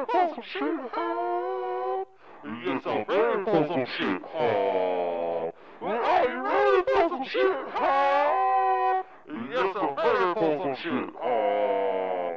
ready for some shit, huh? Yes, I'm ready for some shit, huh? Well, are you ready for some shit, huh? Yes, I'm ready for some shit, huh?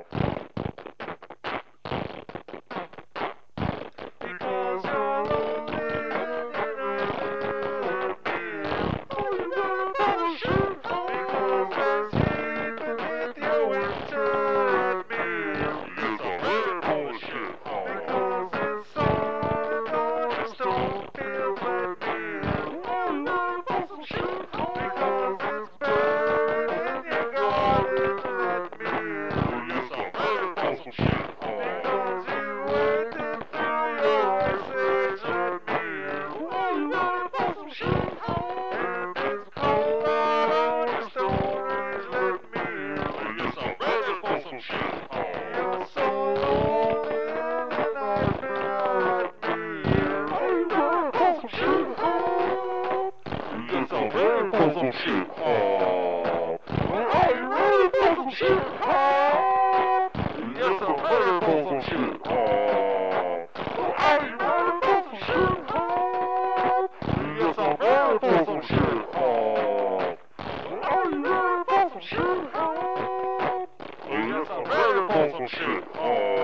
Because you're lonely and hurt me. Are you ready for some shit, huh? Because I'm sleeping with your winter me. Yes, I'm ready for the shit, huh? Because it's sun on your stone feels like me. Are you ready for some shit, huh? Because it's burning in your garden like me. Yes, I'm ready for some shit, huh? Because you waited through your ice age like me. Are you ready for some shit, huh? And it's cold out on your stone age like me. Yes, I'm ready for some shit, huh? You're so lonely and the nightmare like me. Are you ready for some shit, huh? Yes, I'm ready for some shit, huh? Well, are you ready for some shit, huh? Yes, I'm ready for some shit, huh? Well, are you ready for some shit, huh? Yes, I'm ready for some shit, huh? Well, are you ready for some shit, huh? Yes, I'm ready for some shit, huh?